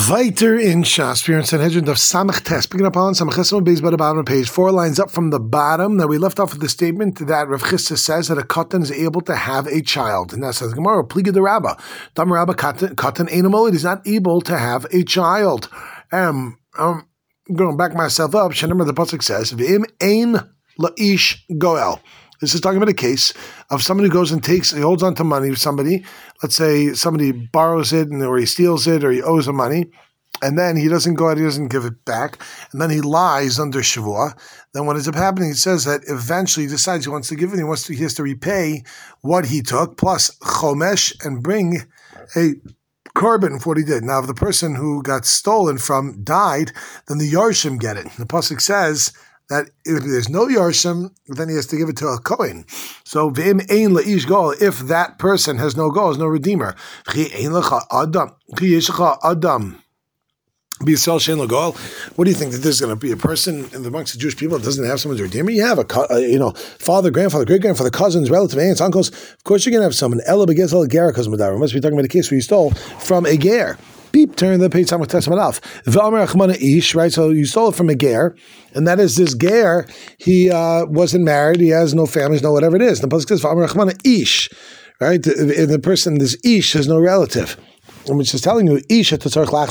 Weiter in Shas, we're in Sanhedrin of Samach Tes, picking up on Samach Chesed Beis by the bottom of the page, 4 lines up from the bottom. Now we left off with the statement that Rav Chisda says that a katan is able to have a child. And that says Gemara, Pliga the Rabba, Dam Rabba katan animal, it is not able to have a child. I'm going to back myself up. Remember the pasuk says, V'im ein la'ish goel. This is talking about a case of somebody who goes and he holds on to money of somebody. Let's say somebody borrows it or he steals it or he owes him money. And then he doesn't go out, he doesn't give it back. And then he lies under Shavua. Then what ends up happening, it says that eventually he decides he wants to give it. He has to repay what he took plus chomesh and bring a korban for what he did. Now, if the person who got stolen from died, then the Yarshim get it. The pasuk says that if there's no Yarshim, then he has to give it to a Kohen. So, v'im ein la'ish goal, if that person has no goal, has no redeemer. V'chi ein lecha adam, v'chi yeshecha adam. What do you think, that there's going to be a person amongst the Jewish people that doesn't have someone to redeem? You have a father, grandfather, great grandfather, cousins, relatives, aunts, uncles. Of course, you're going to have someone. Ella begins a ger because Madar. Must be talking about a case where you stole from a ger. Beep, turn the page. Samach Tes Malaf. V'amar achmana ish. Right, so you stole it from a ger, and that is this ger. He wasn't married. He has no families, no whatever it is. The pasuk says v'amar achmana ish. Right, the person, this ish, has no relative. Which is telling you, if it's a man,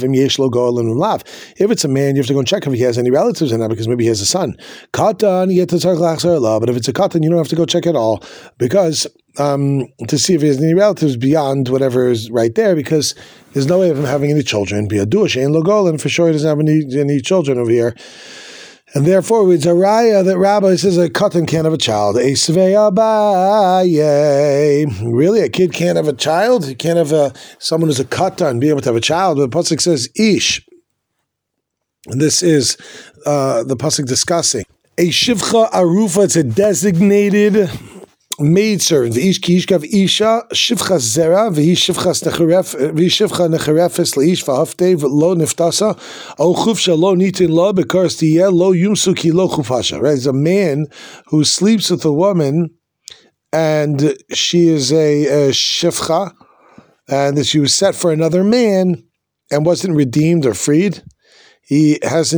you have to go and check if he has any relatives or not, because maybe he has a son. But if it's a katan, you don't have to go check at all, because to see if he has any relatives beyond whatever is right there, because there's no way of him having any children. Be a dush, and for sure he doesn't have any children over here. And therefore, it's a raya that Rabbi says a katan can't have a child. Really, a kid can't have a child? He can't have someone who's a katan be able to have a child. But the pasuk says ish. And this is the pasuk discussing. A shivcha arufa, it's a designated maidservant. V'ish ki yishkav isha shivcha zera v'hi shivcha necharefes leish v'haftei v'lo niftasa o chufsha lo nitin lo because tiyeh lo yumsu ki lo chufasha. Right, it's a man who sleeps with a woman, and she is a shivcha, and that she was set for another man and wasn't redeemed or freed. He has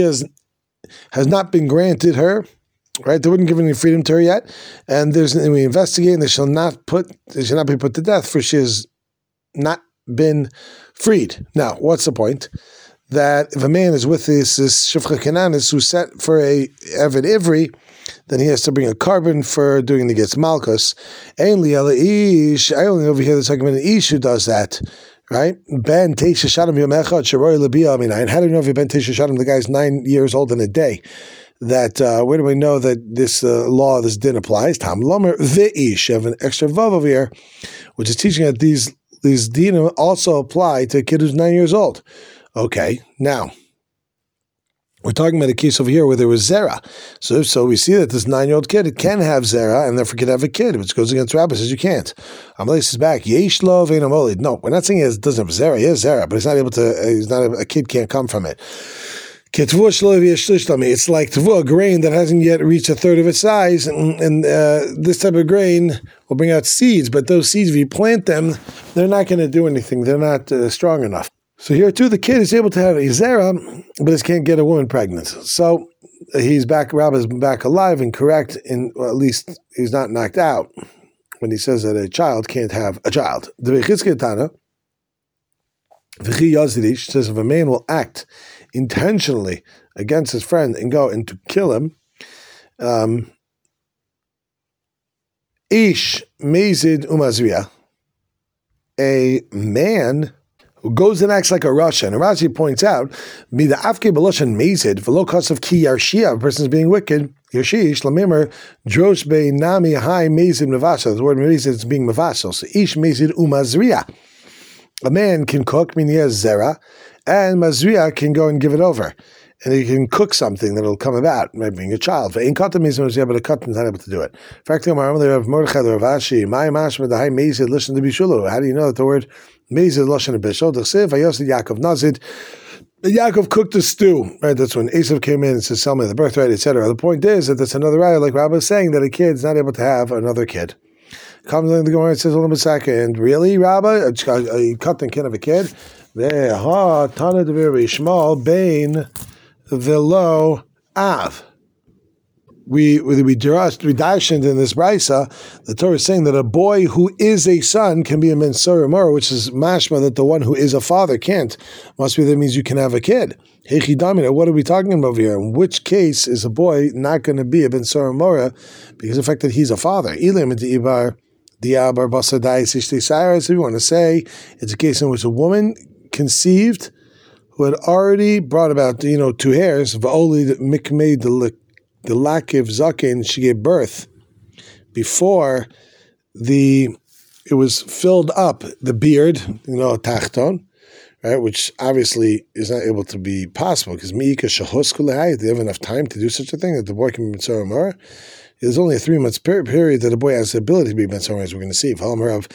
not been granted her. Right, they wouldn't give any freedom to her yet, and we investigate, and they shall not be put to death, for she has not been freed. Now, what's the point? That if a man is with this shivcha kananis who's set for a eved ivri, then he has to bring a korban for doing the getz malchus. Ainly ish. I only overhear this argument an ish who does that. Right? Ben teisha shadam yom echad sheroy lebiyah aminayin. How do you know if Ben teisha shadam, the guy's 9 years old in a day? That where do we know that this law, this din applies? Tam lomer v'ish. You have an extra vav over here, which is teaching that these din also apply to a kid who's 9 years old. Okay, now we're talking about a case over here where there was zera. So we see that this 9-year-old kid, it can have zera and therefore can have a kid, which goes against Rabbi says you can't. Amalei says back, yesh lo ve'eino molid. No, we're not saying it doesn't have zera. He has zera, but he's not able to. A kid can't come from it. It's like a grain that hasn't yet reached a third of its size, and this type of grain will bring out seeds, but those seeds, if you plant them, they're not going to do anything. They're not strong enough. So here too, the kid is able to have a zera, but he can't get a woman pregnant. So he's back, Rabbi's back alive and correct, and at least he's not knocked out when he says that a child can't have a child. The Bechizke says if a man will act intentionally against his friend and go and to kill him, ish mezid umazriya, a man who goes and acts like a Russian. And Rashi points out, the afke beloshan mezid v'lo kasav ki yarshia, a person is being wicked. Yashish lamimer drosh be nami hai mezid mevasel. The word mezid is being mevasel. So ish mezid umazriya. A man can cook, meaning he has zera, and mazriya can go and give it over. And he can cook something that will come about, maybe being a child. But a katan is not able to do it. In fact, they have Mordechai the Rav Ashi, my mashma the high mezid listen to bishulu. How do you know that the word mezid lashon bishul? The siv ayosed Yaakov nazid. Yaakov cooked the stew. Right, that's when Esav came in and says, "Sell me the birthright," etc. The point is that that's another raya, like Rabbi is saying, that a kid's not able to have another kid. Comes in the Gemara and says, "Hold on a second, really, Rabbi? A katan can't have a kid?" Ve'ha Tana Devir Ishmael Bain Velo Av. We darshened in this brisa, the Torah is saying that a boy who is a son can be a mensor mora, which is mashma that the one who is a father can't. Must be that means you can have a kid. Heichidamina, what are we talking about here? In which case is a boy not going to be a mensor mora because of the fact that he's a father? Ilim dibar diabar basadai sishti sayras. If you want to say it's a case in which a woman conceived who had already brought about 2 hairs, va'oli mikmei the lakiv zaken, she gave birth before it was filled up, the beard, tachton, right, which obviously is not able to be possible because miika shahus kulei, they have enough time to do such a thing that the boy can be mitzvah mora. There's only a 3 months period that a boy has the ability to be mitzvah mora, as we're going to see. It's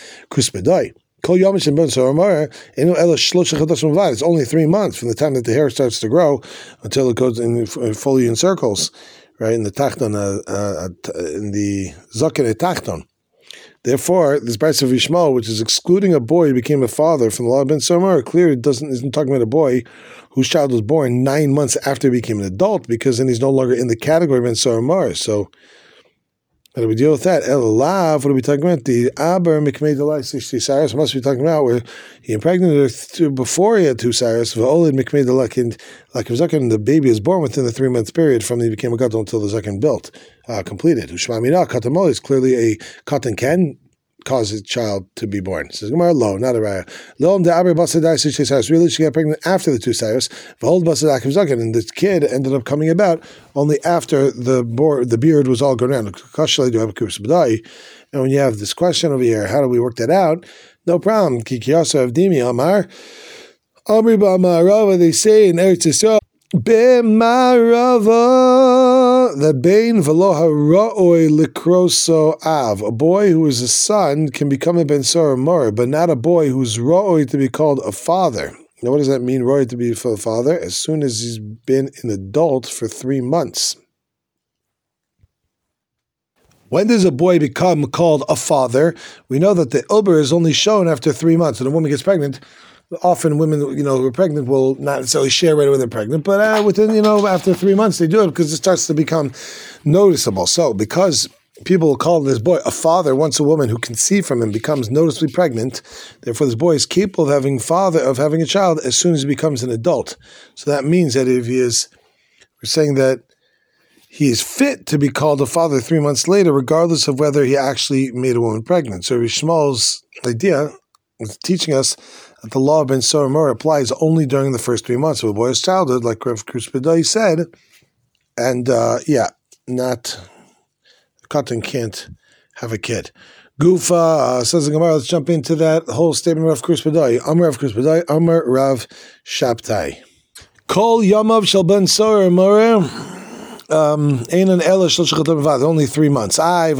only 3 months from the time that the hair starts to grow until it goes fully in circles. Right, in the tachton, in the zaken tachton. Therefore, this brisa of Yishmael, which is excluding a boy who became a father from the law of Ben Somar, clearly isn't talking about a boy whose child was born 9 months after he became an adult, because then he's no longer in the category of Ben Somar. So, how do we deal with that? El Lav, what are we talking about? The Aber Mikmei Delai Sishti Cyrus must be talking about where he impregnated her before he had 2 Cyrus. V'olid Mikmei Delai, like the baby is born within the 3 month period from he became a gadol until the zaken built, completed. Ushmamina Katamol is clearly a katan can cause a child to be born. It says Gemara, lo, not a raya. Lo the Aber Basadai Sishti Cyrus. Really, she got pregnant after the 2 Cyrus. V'olid Basadak zaken, and the kid ended up coming about only after the beard was all grown out. And when you have this question over here, how do we work that out? No problem. Kikiyasa of Dimi Amar. Amri B'Amarava, they say in Eretz Yisrael, B'Marava, the Bein V'lo Hara'oi Likroso Av. A boy who is a son can become a Ben Sora Mor, but not a boy who's Ra'oi to be called a father. Now, what does that mean, Ra'oi to be a father? As soon as he's been an adult for 3 months. When does a boy become called a father? We know that the Uber is only shown after 3 months. When a woman gets pregnant, often women, who are pregnant will not necessarily share right away when they're pregnant, but within, after 3 months they do it because it starts to become noticeable. So because people will call this boy a father once a woman who conceived from him becomes noticeably pregnant, therefore this boy is capable of having a child as soon as he becomes an adult. So that means that we're saying that he is fit to be called a father 3 months later, regardless of whether he actually made a woman pregnant. So Yishmael's idea is teaching us that the law of Ben Sora Mor applies only during the first 3 months of a boy's childhood, like Rav Kuspedai said, and not Katan can't have a kid. Gufa says the Gemara. Let's jump into that whole statement of Rav Kuspedai. Amar Rav Kuspedai, Amar Rav Shabtai. Kol Yamav Shel Ben Sora Mor. Only 3 months.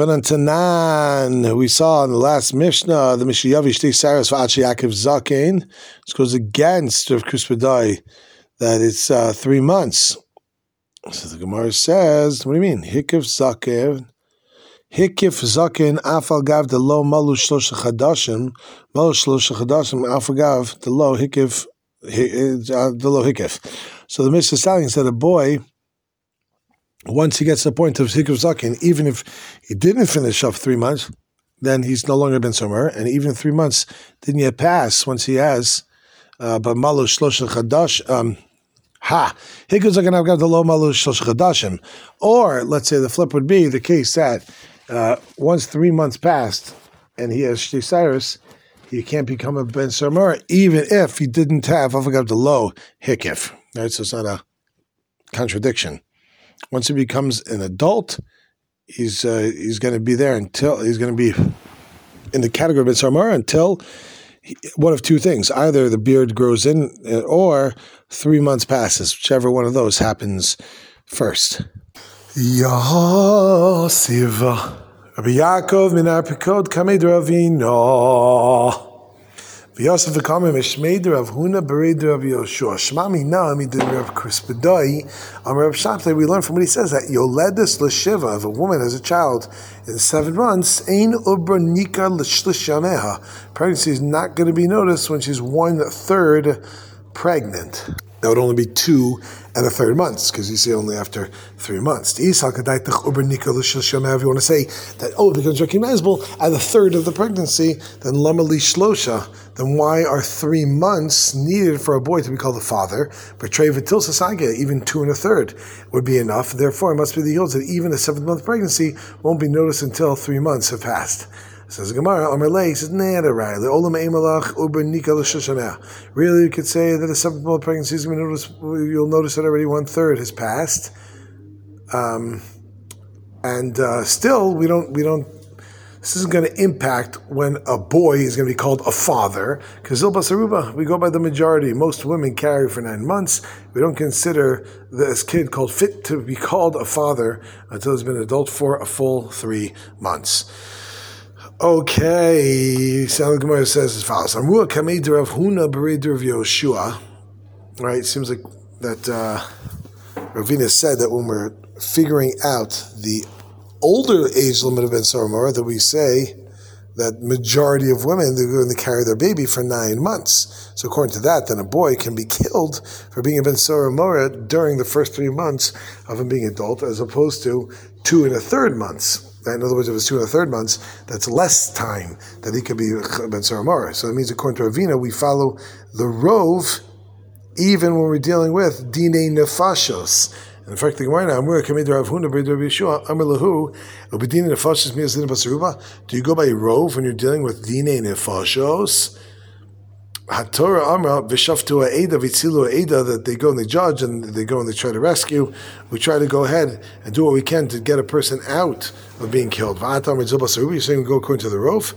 We saw in the last Mishnah, the Mishayavi Shti Saras V'Achi Yaakov Zaken. This goes against Rav Kuspedai that it's 3 months. So the Gemara says, what do you mean? Hikif Zaken Afal Gav the Lo Malu Shlosha Chadashim Afal Gav the Lo Hikif So the Mishnah is telling us that a boy, once he gets to the point of Hikif Zaken, even if he didn't finish up 3 months, then he's no longer Ben Somer, and even 3 months didn't yet pass once he has, but Malu Shlosha Chadash, Hikif Zaken I've got the low Malu Shlosha Chadashim. Or, let's say the flip would be the case that once 3 months passed and he has Shti Cyrus, he can't become a Ben Somer, even if he didn't have, I forgot the low Hikif. Right, so it's not a contradiction. Once he becomes an adult, he's going to be there until he's going to be in the category of Ben Sora until one of two things: either the beard grows in, or 3 months passes. Whichever one of those happens first. Yasiv Rabbi Yaakov Minar Pikod Kamed Ravino V'yosef v'kamim eshmei Rav Huna b'rei Rav Yoshua. Shmami nami did Rav Krispedai. On Rav Shabtai, we learn from what he says that yoledus l'shiva, if a woman has a child in 7 months, ein ubra nika l'shlish yameha. Pregnancy is not going to be noticed when she's 1/3 pregnant. That would only be 2 1/3 months, because you see only after 3 months. If you want to say that, it becomes recognizable at 1/3 of the pregnancy, then lama li shlosha, then why are 3 months needed for a boy to be called a father? Portray vitil sasaga, even 2 1/3 would be enough. Therefore, it must be the yield that even a 7th-month pregnancy won't be noticed until 3 months have passed. Says Gemara, Amarle, he says, really, you could say that a 7th-month pregnancy is going to notice, you'll notice that already 1/3 has passed. Still, we don't, this isn't going to impact when a boy is going to be called a father, because Zilbasaruba, we go by the majority. Most women carry for 9 months. We don't consider this kid called fit to be called a father until he's been an adult for a full 3 months. Okay, so the Gemara says as follows: Amrua kamei Rav Huna b'rei Rav Yoshua. Right, it seems like that Ravina said that when we're figuring out the older age limit of Ben Saramora, that we say that majority of women, they're going to carry their baby for 9 months. So according to that, then a boy can be killed for being a Ben Saramora during the first 3 months of him being adult, as opposed to 2 1/3 months. In other words, if it's 2 1/3 months, that's less time that he could be Ben Saramora. So that means, according to Ravina, we follow the Rove even when we're dealing with Dine Nefashos. And in fact, the Gemara now, do you go by Rove when you're dealing with Dine Nefashos? HaTorah Amra v'shaftu ha'eda v'tzilu ha'eda, that they go and they judge and they go and they try to rescue. We try to go ahead and do what we can to get a person out of being killed. You're saying we go according to the Rove?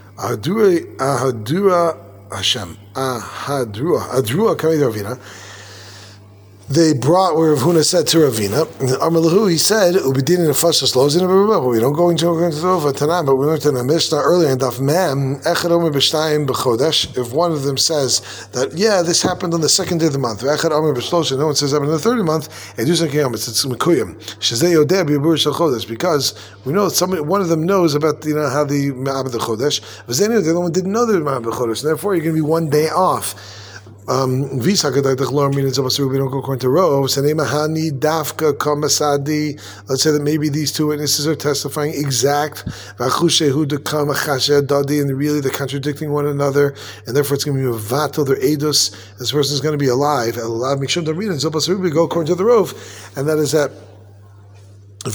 Ahadura Hashem. Ahadrua Kamei Ravina. They brought where Rav Huna said to Ravina, Amalahu, he said, Ubidin in the Fashas Lozin, but we don't go into the Rov Tanam, but we learned in the Mishnah earlier in Daf Mem, Echad Omer B'Shtayim B'Chodesh, if one of them says that, this happened on the 2nd day of the month, Echad Omer B'Shlosha, no one says that on the 3rd month, it's Mekuyim, Shezei Yodeh B'Yibur Shel Chodesh, because we know one of them knows about, how the Ma'abed Chodesh, but the other one didn't know the Ma'abed Chodesh, and therefore you're going to be 1 day off. We don't go according to Rov. Let's say that maybe these 2 witnesses are testifying exact, and really they're contradicting one another, and therefore it's going to be a vatal, their edus. This person is going to be alive. We go according to the Rov, and that is that. And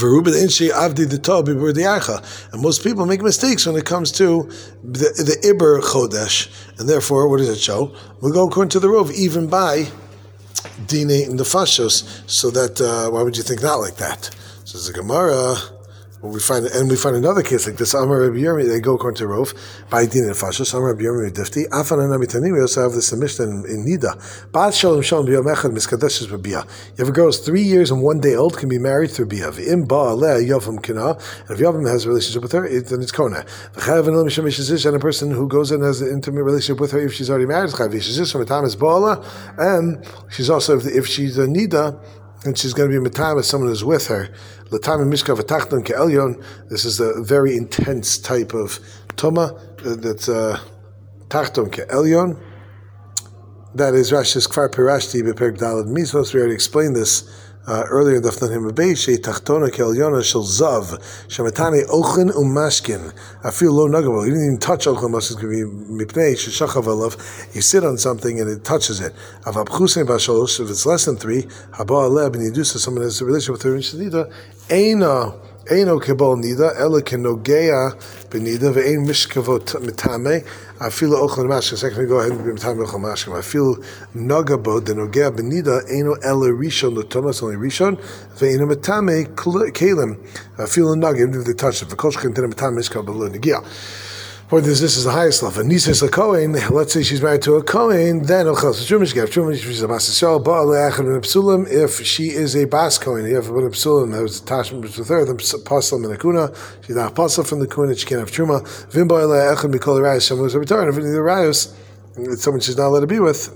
most people make mistakes when it comes to the Iber Chodesh, and therefore, what does it show? We go according to the Rov, even by Dine and the Fashos, so that why would you think not like that? So the Gemara. We find another case like this. Amar Rabbi Yirmi, they go according to Rov by Din and Fashos. Amar Rabbi Yirmi Difti. Afan Namitani. We also have this Mishnah in Nida. Bad Shalom Shalom Biyam Echad Miskadeshes B'Biyah. You have a girl who's 3 years and 1 day old can be married through Biyah. V'im Ba'aleh Yavam Kina. And if Yavam has a relationship with her, then it's Kona. V'chayav Anil Misham Yishizish, and a person who goes in and has an intimate relationship with her if she's already married, Chayav Yishizish from a time is Ba'ala, and she's also if she's a Nida. And she's going to be matam with someone who's with her. This is a very intense type of tuma that's tachton ke'elyon. That is Rashi's Kfar Pirashti B'Perek Dalad Mizvos. We already explained this earlier in Dafnan Himabei. Shei tachtona ke'elyona shel zav shematane ochin umashkin. I feel low nugable. You didn't even touch ochin umashkin. Could be mipnei sheshachav alav. You sit on something and it touches it. Avav chusein b'shalosh. If it's less than 3, haba aleb and you do so. Someone has a relationship with her in Shadida. Eino kebol nida ela kenogea benida ve'ein mishkavot mitame. I feel ochin umashkin. Second, we go ahead and be mitame ochin umashkin. I feel nugabo denogea benida eino ela rishon l'tomas only rishon ve'eino mitame kalim. I feel a nugget even if they touch it. V'koshkin tena mitame mishkav below negia. Point is, this is the highest level. Nisa's a Kohen. Let's say she's married to a Kohen, then if she is a Bas Kohen, you have a Psulim that was attachment with her, then Pasal and a Kuna, she's not Pasal from the Kuna, she can't have Truma. Vimba Echad Mikol Rayos, Shamus Return, of the Rayos. it's someone she's not allowed to be with,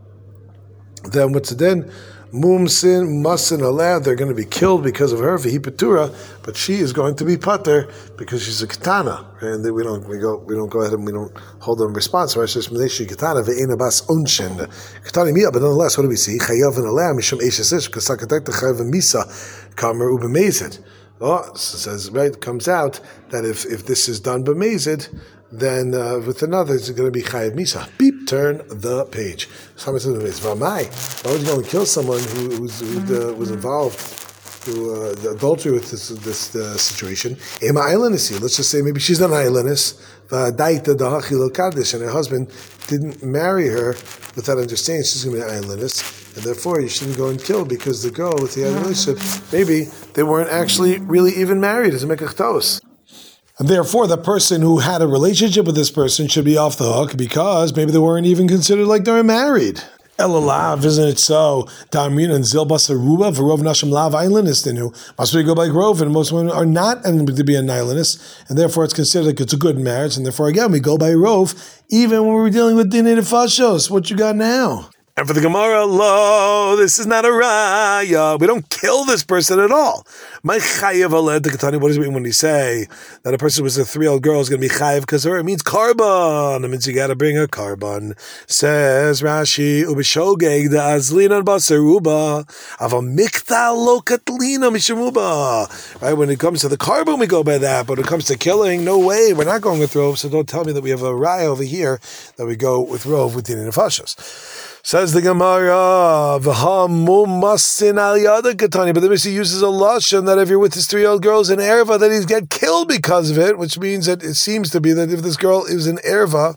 then what's it then? Mumsin, Masin, Aleh, they're going to be killed because of her, Vihi Petura, but she is going to be Pater because she's a Ketana. And we don't go ahead and we don't hold them responsible. It's just Meneshi Ketana, Ve'ena Bas Unshin. Ketani Mia, but nonetheless, what do we see? Chayav and Aleh, Mishum Eishasish, Kasakatek, Chayav and Misa, Kamer Ubemezid. Oh, so it says, right, it comes out that if this is done b'mezid, then with another, it's going to be chayav misa. Beep, turn the page. Someone says, Vamai, why would you go and kill someone who was involved through adultery with this situation? Ema islandess. Let's just say maybe she's an islandess, and her husband didn't marry her with that understanding she's going to be an islandess, and therefore you shouldn't go and kill because the girl with the relationship, maybe they weren't actually really even married as a mekachtos. And therefore, the person who had a relationship with this person should be off the hook because maybe they weren't even considered like they were married. Elalav, isn't it so? Damrin and Zilbas Aruba, Verov Nashim Lav Islandistinu. Must we go by Grove, and most women are not to be an islandist, and therefore it's considered like it's a good marriage, and therefore again we go by Rove, even when we're dealing with Dinei Nefashos. What you got now? And for the Gemara, lo, this is not a raya. We don't kill this person at all. My chayav aled katani. What does it mean when you say that a person with a 3-year-old girl is going to be chayav because her? It means carbon. It means you got to bring a carbon. Says Rashi, ubishogeg the azlina basaruba of a mikta lo katlina mishamuba. Right, when it comes to the carbon, we go by that. But when it comes to killing, no way. We're not going with rove. So don't tell me that we have a raya over here that we go with rove with dinei nefashos. Says the Gemara, v'hamumasin al yada katani. But the Mishnah uses a lashon that if you're with his 3-year-old girls in erva, that he's get killed because of it, which means that it seems to be that if this girl is in erva,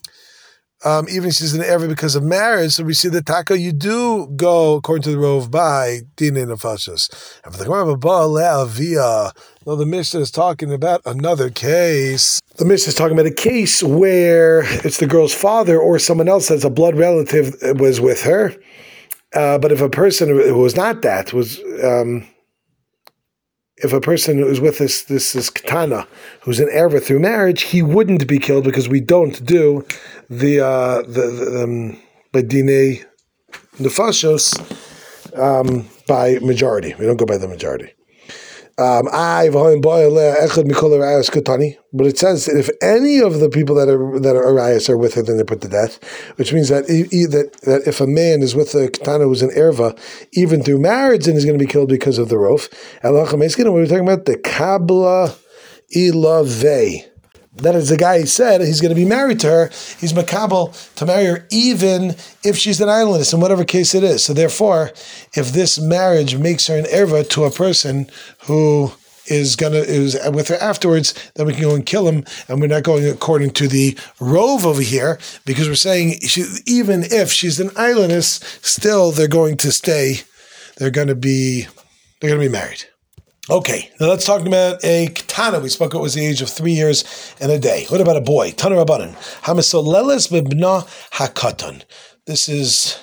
even if she's in erva because of marriage, so we see that taka you do go according to the rove by dinei nefashos. And for the Gemara, no, the Mishnah is talking about another case. The Mishnah is talking about a case where it's the girl's father or someone else that's a blood relative was with her. But if a person who was not that was, if a person who is with this katana who's an erva through marriage, he wouldn't be killed because we don't do the dinei nefashos by majority. We don't go by the majority. But it says that if any of the people that are arayas are with her, then they're put to death, which means that if a man is with a katana who's an erva, even through marriage, then he's going to be killed because of the rof. And we're talking about the kabla ilave. That is, the guy said he's going to be married to her. He's makabel to marry her, even if she's an islandess, in whatever case it is. So therefore, if this marriage makes her an erva to a person who is with her afterwards, then we can go and kill him, and we're not going according to the rove over here because we're saying even if she's an islandess, still they're going to stay. They're going to be married. Okay, now let's talk about a katana. We spoke it was the age of 3 years and a day. What about a boy? Tana Rabbanan. Hamisoleles bibna hakatan. This is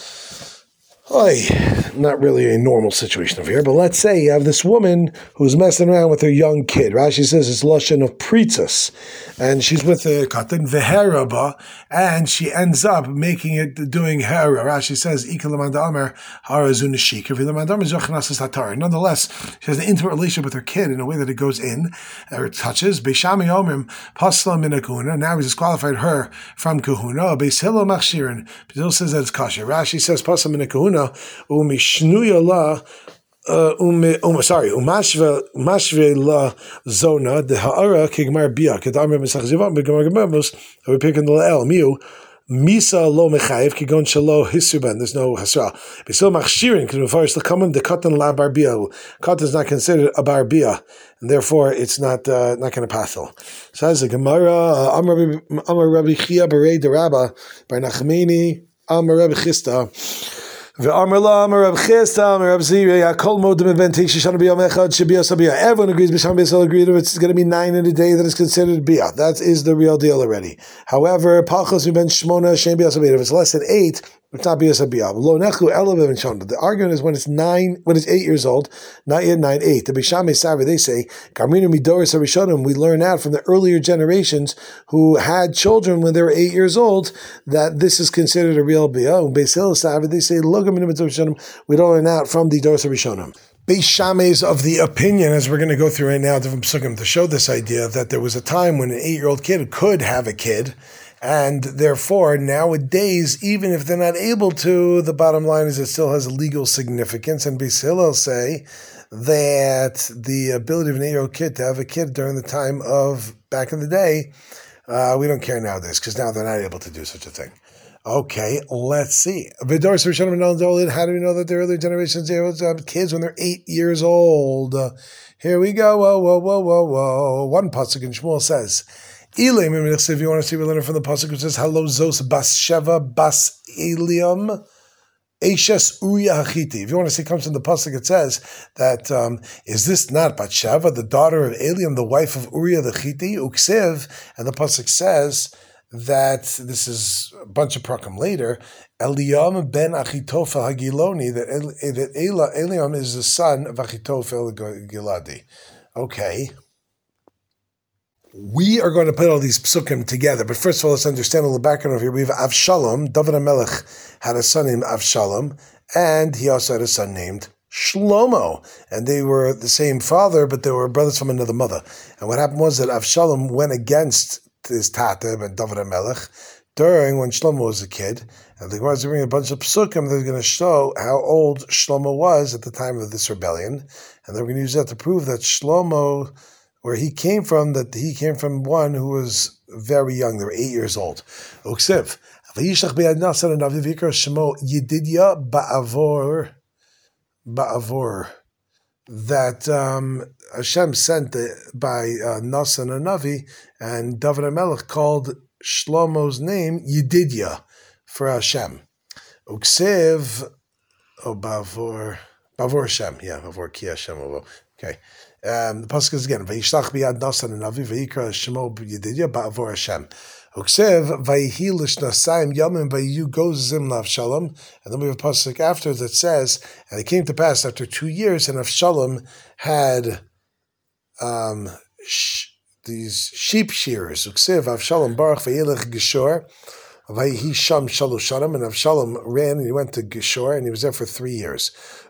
not really a normal situation over here, but let's say you have this woman who's messing around with her young kid. Rashi says it's lashon of pritzas, and she's with the katan veheraba, and she ends up making it doing hera. Rashi says ikalamadamer harazunashik. Nonetheless, she has an intimate relationship with her kid in a way that it goes in or touches. Beishami omrim pasla min kahuna. Now we disqualified her from kahuna. Beis Hillel machshirin. Hillel says that it's kosher. Rashi says pasla min kahuna. Umishnuya la umashve la zona de ha'ara kigmar bia kedamar mesachzivam begamar gemamos. We pick in the el miu misa lo mechayev kigon shalo hisuban. There's no hasra. Besil machshirin can refer to come the katan la barbia. Katan is not considered a barbia, and therefore it's not going to pathel. Says the Gemara. Amar Rabbi Chia Berei de Rabba by Nachmeni. Amar Rabbi Chista. Everyone agrees, Bisham agreed if it's going to be 9 in a day that is considered bia. That is the real deal already. However, if it's less than 8, not be a sabiyah. Lo nechu elav and shon. The argument is when it's 8 years old, not yet 9, 8. The Bishame Savi, they say, Karminu midoris harishonim. We learn out from the earlier generations who had children when they were 8 years old that this is considered a real biyah. Beis Hillel Savi, they say, lo karminu midoris harishonim. We don't learn out from the doris harishonim. Beis Shammai is of the opinion, as we're going to go through right now, different psukim to show this idea that there was a time when an 8-year-old kid could have a kid. And therefore, nowadays, even if they're not able to, the bottom line is it still has a legal significance. And Beis Hillel say that the ability of an 8-year-old kid to have a kid during the time of back in the day, we don't care nowadays because now they're not able to do such a thing. Okay, let's see. How do we know that the earlier generations have kids when they're 8 years old? Here we go. Whoa. One pasuk in Shmuel says, if you want to see, we learn from the pasuk which says, "Halo zos bas sheva bas Eliam eshes Uriah Hachiti." If you want to see, it comes from the pasuk. It says that is this not Batsheva, the daughter of Eliam, the wife of Uriah the Chiti? Uksiv, and the pasuk says that this is a bunch of prakim later. Eliam ben Achitofel Hagiloni, that Eliam is the son of Achitofel Giladi. Okay. We are going to put all these psukim together, but first of all, let's understand a little background over here. We have Avshalom. David HaMelech had a son named Avshalom, and he also had a son named Shlomo. And they were the same father, but they were brothers from another mother. And what happened was that Avshalom went against his tata and David HaMelech during when Shlomo was a kid. And the Gemara is bringing a bunch of psukim that are going to show how old Shlomo was at the time of this rebellion. And they're going to use that to prove that Shlomo, where he came from one who was very young. They were 8 years old. Uksiv. Yedidya Ba'avor. That Hashem sent by Nasan and Navi, and David HaMelech called Shlomo's name Yedidya for Hashem. Uksiv, Ba'avor Hashem. Yeah, Ba'avor Ki Hashem. Okay. The pasuk is again, Vayishlach biyad Nasan and Navi, Vayikra Shemo Yedidya Ba'avor Hashem. Uksev Vayihi Lishnasayim Yamim Vayu Gozim Avshalom, and then we have a pasuk after that says, and it came to pass after 2 years, and Avshalom had these sheep shearers. Uksev Avshalom Baruch Vayelech Geshor. Vayihi Sham Shalosh Shanim, and Avshalom ran and he went to Geshur and he was there for 3 years.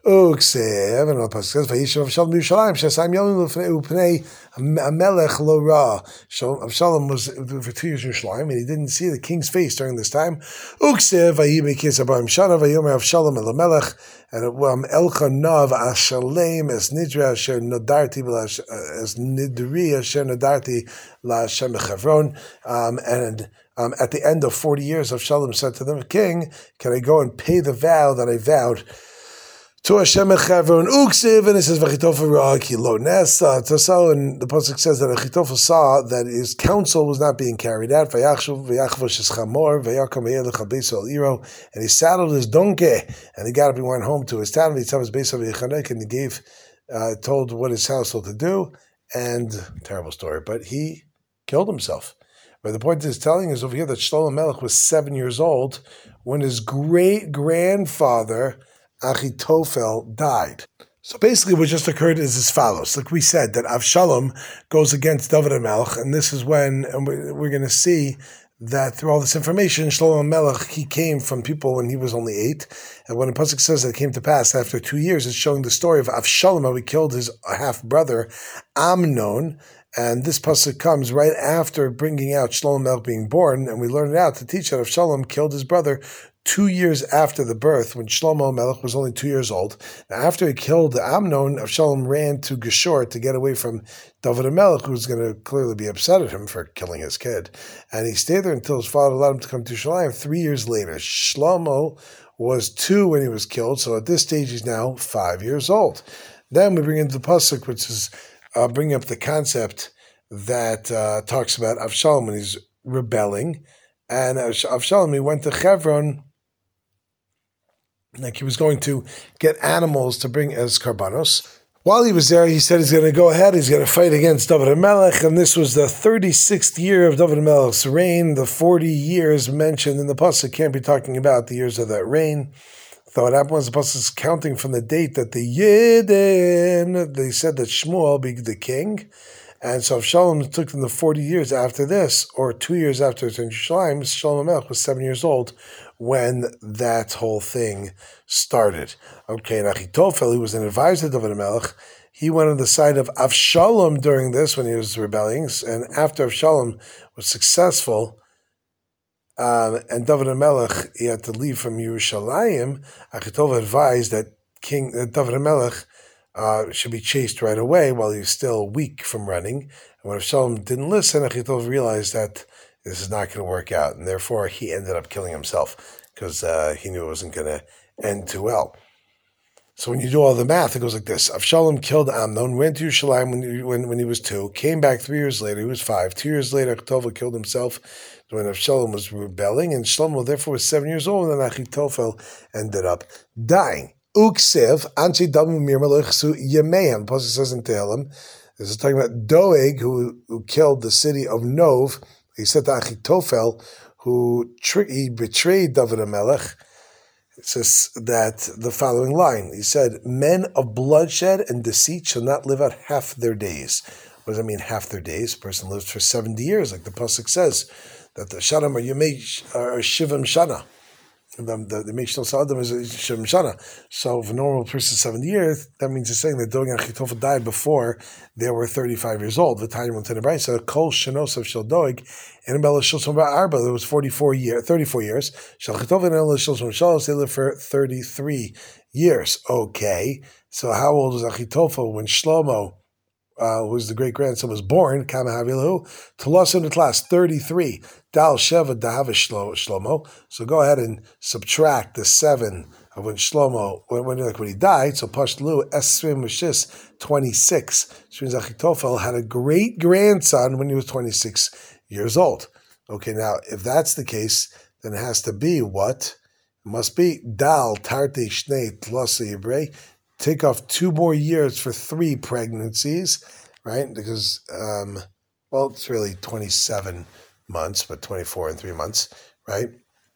Uksev, and the pasuk says, Vayishav Avshalom Yerushalayim Shasayim Yomim L'Upnei Amelech Lo Ra. Avshalom was for 2 years in Yerushalayim and he didn't see the king's face during this time. Uksev Vayi Mekis Abarim Shana Vayomer Avshalom El Amelech, and Elchanav Ashalem Es Nidra Asher Nadarti Es Nidri Asher Nadarti La Hashem Chevron, and at the end of 40 years, Avshalom said to the king, can I go and pay the vow that I vowed to Hashem Echevron? Uksiv, and it says, V'chitofel ra ki lo nesa. So, and the pasuk says that Achitofel saw that his counsel was not being carried out. V'yachvosh es chamor, v'yakam v'yelech habeis al iro, and he saddled his donkey, and he got up and went home to his town. V'yitzav his beis v'yichanek, and he gave, told what his household to do, and terrible story, but he killed himself. But the point is telling us over here that Shlomo Melech was 7 years old when his great-grandfather, Achitophel, died. So basically what just occurred is as follows. Like we said, that Avshalom goes against David HaMelech, and this is when, and we're going to see that through all this information, Shlomo Melech, he came from people when he was only 8. And when the pasuk says that it came to pass after 2 years, it's showing the story of Avshalom, how he killed his half-brother, Amnon. And this pasuk comes right after bringing out Shlomo Melech being born, and we learn it out to teach that Avshalom killed his brother 2 years after the birth, when Shlomo Melech was only 2 years old. Now, after he killed Amnon, Avshalom ran to Geshur to get away from David HaMelech, who was going to clearly be upset at him for killing his kid. And he stayed there until his father allowed him to come to Yerushalayim 3 years later. Shlomo was 2 when he was killed, so at this stage he's now 5 years old. Then we bring into the pasuk, which is bringing up the concept that talks about Avshalom when he's rebelling. And Avshalom, he went to Hebron, like he was going to get animals to bring as karbanos. While he was there, he said he's going to go ahead, he's going to fight against David HaMelech, and this was the 36th year of David HaMelech's reign. The 40 years mentioned in the Pasuk can't be talking about the years of that reign. So what happened was the Pasuk is counting from the date that the Yidden, they said that Shmuel be the king, and so Avshalom took them the 40 years after this, or 2 years after it's in Yerushalayim. Shalom HaMelech was 7 years old when that whole thing started. Okay, and Achitophel, he was an advisor of David HaMelech. He went on the side of Avshalom during this when he was rebelling, and after Avshalom was successful, and David HaMelech, he had to leave from Yerushalayim, Achitophel advised that David HaMelech should be chased right away while he was still weak from running. And when Avshalom didn't listen, Achitophel realized that this is not going to work out, and therefore he ended up killing himself because he knew it wasn't going to end too well. So when you do all the math, it goes like this: Avshalom killed Amnon, went to Yerushalayim when he was 2, came back 3 years later, he was 5. 2 years later, Achitophel killed himself when Avshalom was rebelling, and Shlomo therefore was 7 years old, and then Achitophel ended up dying. Uksiv, Anchi Damu Mirmalech Su Yemeim. The Pasuk says in Tehillim, this is talking about Doeg, who killed the city of Nov. He said to Achitophel, he betrayed David HaMelech. It says that the following line. He said, men of bloodshed and deceit shall not live out half their days. What does that mean, half their days? A person lives for 70 years, like the Pasuk says, that the Shanam or Yemei are Shivim Shana. The Meshal Saddam is Shivim Shana. So if a normal person 70 years, that means it's saying that Doeg and Achitophel died before they were 35 years old. The time went to the right. So Kol Shanos of Shel Doeg, and Bella Shilson Arba, there was 34 years. Shel Achitophel and Ella Shilson Shalos, they lived for 33 years. Okay. So how old was Achitophel when Shlomo, who was the great grandson, was born? Kama Havilahu, Tolosim Netlas, 33. Dal Sheva Dahava Shlomo. So go ahead and subtract the 7 of when Shlomo, when he died. So Pashlu Esrim Mishis, 26. Which means Achitophel had a great grandson when he was 26 years old. Okay, now if that's the case, then it has to be what? It must be Dal Tarte Shnei Tlasa Yibrei. Take off 2 more years for 3 pregnancies, right? Because, it's really 27 months, but 24 and 3 months, right?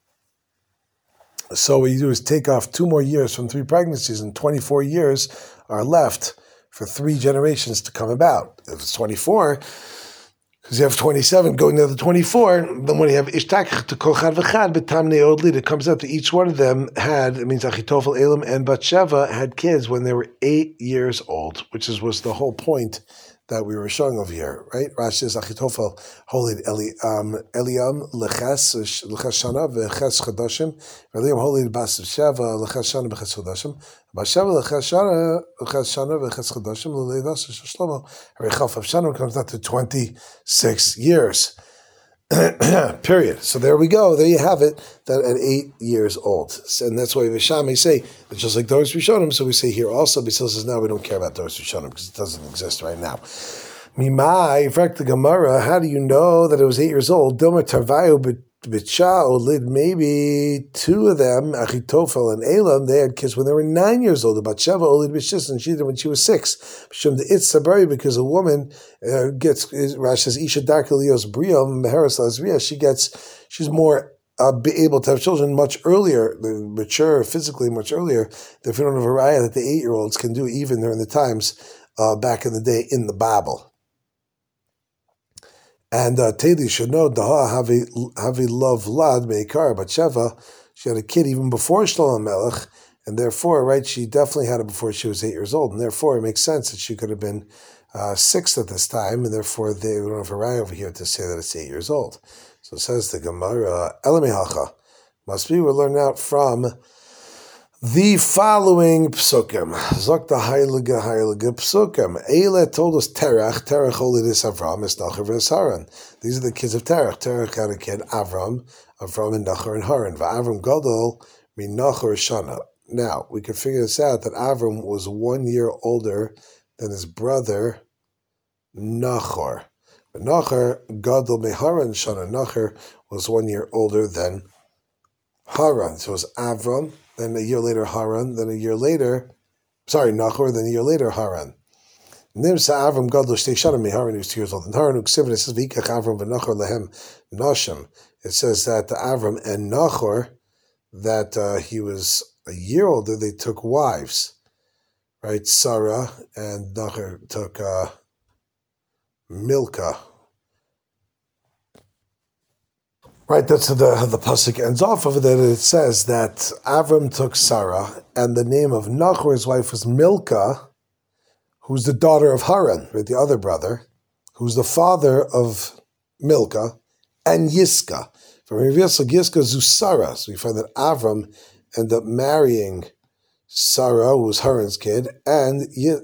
So what you do is take off 2 more years from 3 pregnancies, and 24 years are left for 3 generations to come about. If it's 24, because you have 27 going to the 24, then when you have Ishtak to Kochad V'chad, B'tamnei Odli, it comes out that each one of them had, it means Achitophel, Elam, and Batsheva had kids when they were 8 years old, which was the whole point that we were showing over here, right? Rashi says Achitophel holid Eliam leches shana v'ches chadashim, Eliam holid bas Sheva leches shana v'ches chadashim, Basheva leches shana v'ches chadashim l'leidas Shlomo. Harechaf of Shana comes down to 26 years. Period. So there we go. There you have it. That at 8 years old, and that's why Vishami say it's just like Doris Rishonim. So we say here also, Basil says now we don't care about Doris Rishonim because it doesn't exist right now. Mimai, in fact, the Gemara. How do you know that it was 8 years old? Dilma Tarvayu B'Cha Olid. Maybe 2 of them, Achitophel and Elam, they had kids when they were 9 years old. About Sheva Olid B'Shis, and she did when she was 6. Shem the Itz Sabari, because a woman gets. Rashi says Isha Darka Leos Briam Meheras Lazria. She's more able to have children much earlier, mature physically much earlier. If you don't have a raya that the 8-year-olds can do even during the times back in the day in the Bible. And Teli should know Daha Havi love Lad Meikar Batsheva. She had a kid even before Shlomo Melech, and therefore, right, she definitely had it before she was 8 years old, and therefore it makes sense that she could have been 6 at this time, and therefore we don't have a raya over here to say that it's 8 years old. So it says the Gemara, Elamihacha, must be we learn out from the following psukim. Zok heilige psukim. Eile told us Terach holy this Avram, is Nachor v'Haran. These are the kids of Terach. Terach had a kid, Avram and Nachor and Haran. V'Avram Gadol min Nachor Shana. Now, we can figure this out, that Avram was 1 year older than his brother, Nachor. But Nachor, Gadol meHaran Shana. Nachor was 1 year older than Haran. So it was Avram, then a year later Haran, then a year later, Nachor, then a year later Haran. Nimsa Avram Gadol Shtei Shanim Meharan, he was 2 years old. And Haran Uksivin, it says, V'ikach Avram v'Nachor lehem Nashim. It says that Avram and Nachor, that he was a year older, they took wives, right? Sarah, and Nachor took Milcah. Right, that's how the pasuk ends off of it. That it says that Avram took Sarah, and the name of Nachor's wife was Milcah, who's the daughter of Haran, right, the other brother, who's the father of Milcah, and Yiska. From Yiska Zusara. So we find that Avram ended up marrying Sarah, who was Haran's kid, and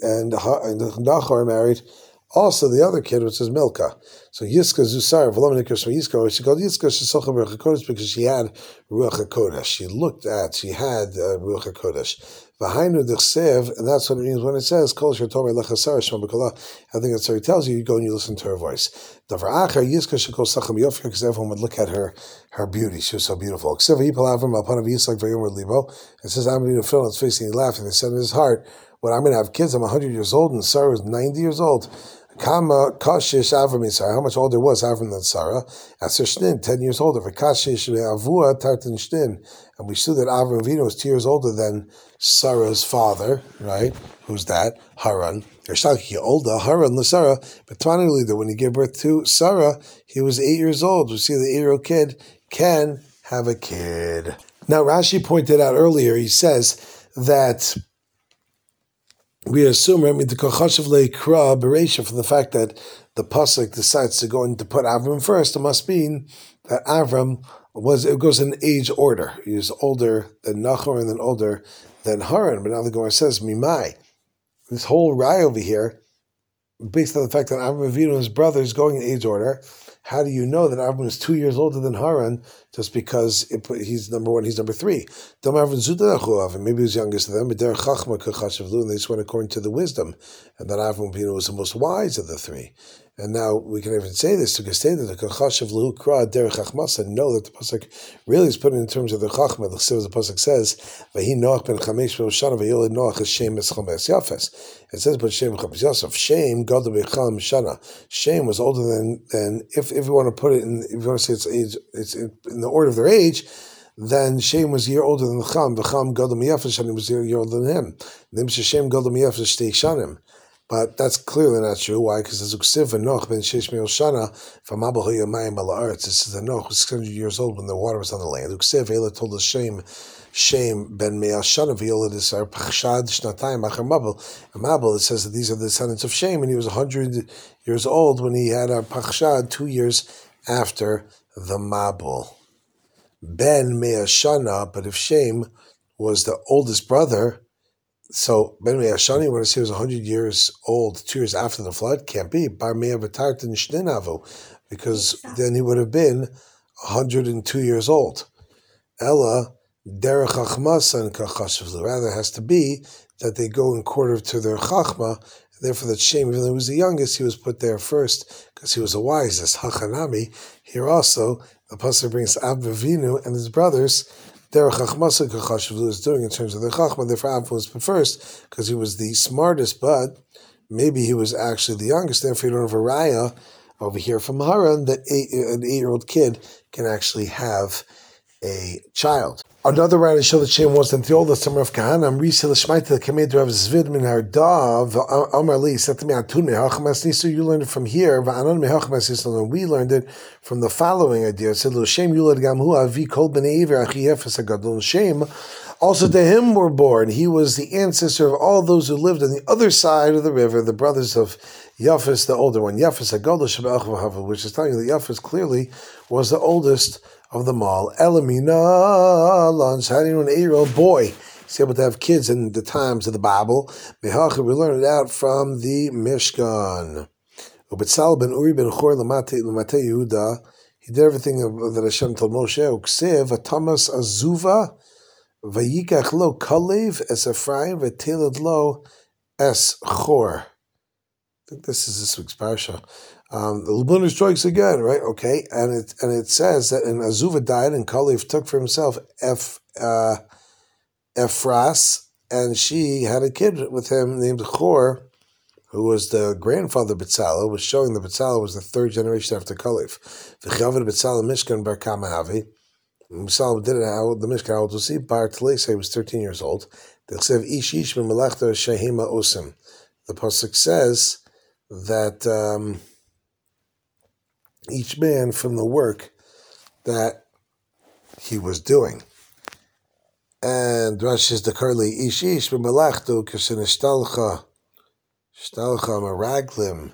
Nachor married also the other kid, which is Milcah. So Yiska Zusara, V'lomenikos from Yiska, she called Yiska Shesocha Ruach HaKodesh because she had Ruach HaKodesh. She had Ruach HaKodesh. V'hainu d'chsev, and that's what it means when it says Kol Asher Torah Lecha Sarah Shema B'Kolah. I think that's what he tells you. You go and you listen to her voice. Davar Achar Yiska Shekol Sacham Yofer, because everyone would look at her beauty. She was so beautiful. Ksev Yipal Avram Alpanav Yisak Vayomer Libo. It says Avram fell on his face and he laughed and he said in his heart, "When I'm going to have kids, I'm 100 years old and Sarah is 90 years old." Kama Kashish Avram Sarah. How much older was Avram than Sarah? Aser Shnin, 10 years older. For Kashish Avua Tartan Shnin. And we see that Avram Avinu was 2 years older than Sarah's father, right? Who's that? Haran. Yershaki older, Haran Sarah. But finally, that when he gave birth to Sarah, he was 8 years old. We see the 8-year-old kid can have a kid. Now, Rashi pointed out earlier, he says that we assume, the Kochashav Leikra Bereisha, from the fact that the pasuk decides to go and to put Avram first, it must mean that Avram it goes in age order. He was older than Nachor and then older than Haran. But now the Gemara says, Mimai. This whole rye over here, based on the fact that Avram Avinu and his brother is going in age order, how do you know that Avram is 2 years older than Haran just because he's number one, he's number three? And maybe he was youngest of them, but and they just went according to the wisdom, and that Avram Avinu was the most wise of the three. And now we can even say this to Gesteda, the Kachashav Lahu Kra Derech Chachmas, and know that the pasuk really is put in terms of the Chachma. The pasuk says, "Vahi Noach ben Chamesh v'Oshana v'Yolid Noach es Shem es Chames Yafes." It says, "But Shem Chames Yosef." Shem Gadol b'Cham Shana. Shem was older than if you want to put it in, if you want to say it's in the order of their age. Then Shem was a year older than Cham. V'Cham Gadol Miyafes Shanim was a year older than him. Then Shem Gadol Miyafes Shtei Shanim. But that's clearly not true. Why? Because there's Uksiv and Noach ben Sheish Me'il Shana from Abel Hoyamayim Bala'aretz. This is the Noach was 600 years old when the water was on the land. Uksiv Ela told us Shem ben Me'il Shana v'Yola Disar Pachshad Shnatayim Achar Mabel. And Mabel, it says that these are the descendants of Shem, and he was 100 years old when he had a Pachshad 2 years after the Mabel. Ben Me'il Shana, but if Shem was the oldest brother, so Ben Me'ashani, when I say he was 100 years old, 2 years after the flood, can't be. Bar Me'avatartan Shninavu, because then he would have been 102 years old. Ella Derech Chachmas and Kachashvlu. Rather, it has to be that they go in quarter to their Chachma. Therefore, that Shem, even though he was the youngest, he was put there first because he was the wisest. Hachanami. Here also, the pasuk brings Avinu and his brothers. Derech Chachmasa Kachashvlu is doing in terms of the Chachma. Therefore, Avram was put first because he was the smartest, but maybe he was actually the youngest. Therefore, you don't have a raya over here from Haran that an 8-year-old kid can actually have a child. Another raya to show that Shem wasn't the oldest. Summer of Kahanam, Risa L'Shmaita Kamed Rav Zvid Min Hardav Amar Li said to me, Atun Mehachmas Nisu. You learned it from here. Va'anon Mehachmas Nisu. And we learned it from the following idea. It said, Lo Shem Yulad Gamhu Avi Kol Bnei Iver Achi Yefes Hagadol. Shem, also to him were born. He was the ancestor of all those who lived on the other side of the river, the brothers of Yafes, the older one. Yafes Hagadol Shabach V'Hava, which is telling you that Yafes clearly was the oldest of them all. Elamina Lans, how do you know an 8-year-old boy is able to have kids in the times of the Bible? Mehacha, we learn it out from the Mishkan. Ubetzal ben Uri ben Chor Lamate Yehuda, he did everything that Hashem told Moshe. Uksev Atamas Azuva Vayikach lo Kalev es Ephraim V'telad lo es Chor. I think this is this week's parsha. The Lubunah strikes again, right? Okay, and it says that and Azuva died, and Kalev took for himself Ephras, and she had a kid with him named Chor, who was the grandfather of Betzalel, was showing that Betzalel was the third generation after Kalev. V'chavad Betzalel Mishkan bar Kamahavi. Betzalel did it how the Mishkan, how to see, Bar Talesei was 13 years old. The Pasuk says that each man from the work that he was doing. And Rashi is the Karli Ish b'malachtu k'shenishtalcha meraglim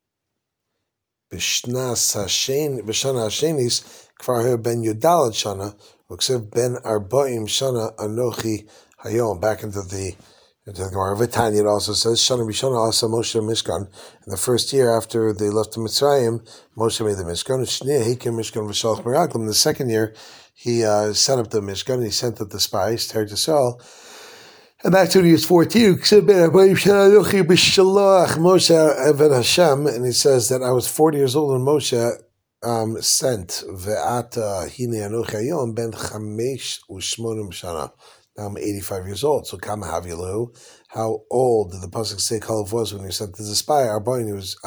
b'shana hashenis kvar ben Yudalad shana u'ksev ben arba'im shana anochi hayom. Back into the Gemara V'Tanya, it also says Shana B'Shana also Moshe Mishkan. In the first year after they left the Mitzrayim, Moshe made the Mishkan. Shnei Hikim Mishkan V'Shalach Meraglim. In the second year, he set up the Mishkan and he sent up the spies, Teretz Yisrael. And that's when he was 14. Moshe Eved Hashem, and he says that I was 40 years old when Moshe sent Ve'ata Hine Anochi Hayom Ben Chamesh U'Shmonim Shana. Now I'm 85 years old. So Kama Havilu, how old did the pasuk say Kalev was when he sent to the spy? Arba'in, he was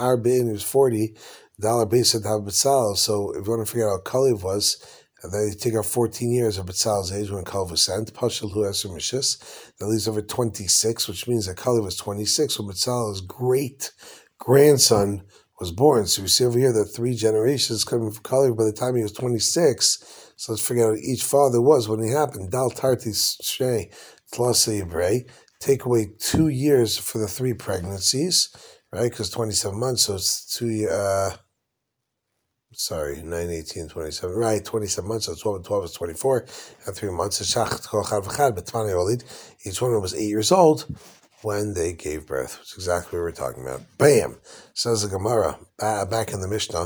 40. Dalar Beis said have Betzalel. So if you want to figure out how Kalev was, then you take out 14 years of Betzalel's age when Kalev was sent. Pashal Hu Eser Mishis, that leaves over 26, which means that Kalev was 26 when Betzalel's great grandson was born. So we see over here that 3 generations coming from Kalev by the time he was 26. So let's figure out what each father was when he happened. Dal Tartis Shrei Tlasa Yibrei. Take away 2 years for the 3 pregnancies, right? Because 27 months, so it's 2 years. 9, 18, 27. Right, 27 months, so 12 and 12 is 24. And 3 months is Shach Kochad V'chad, but Tvani Olid. Each one was 8 years old when they gave birth, which is exactly what we're talking about. Bam! Says the Gemara, back in the Mishnah,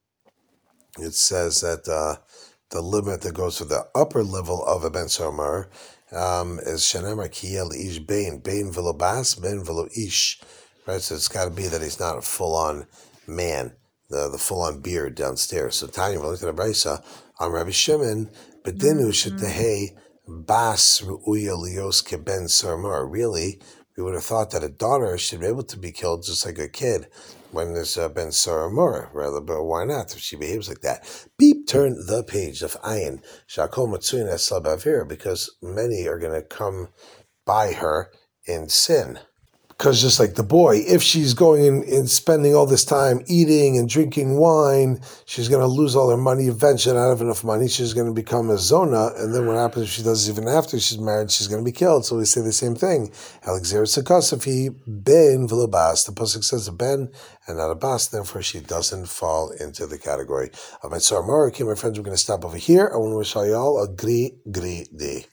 it says that the limit that goes to the upper level of a Ben Somar is Shenemar Kiyel Ish Bein Velo Bas, Bein Velo Ish. Right, so it's got to be that he's not a full-on man, the full-on beard downstairs. So Tanya, we're looking at Brisa, on Rabbi Shimon, Bedinu Shetehei Bas Ru'uya Lios Ke Ben Somar. Really, we would have thought that a daughter should be able to be killed just like a kid when there's Ben Saramura, rather, but why not if she behaves like that? Beep, turn the page of Ayin. Shakol Matsuin Eslabavir, because many are going to come by her in sin. Because just like the boy, if she's going and spending all this time eating and drinking wine, she's going to lose all her money. Eventually, not have enough money. She's going to become a zona. And then what happens if she does it even after she's married? She's going to be killed. So we say the same thing. Alexander Sakasafi ben v'labas. The pasuk says a ben and not a bas. Therefore, she doesn't fall into the category of Mitzvah. Okay, my friends, we're going to stop over here. I want to wish all y'all a great day.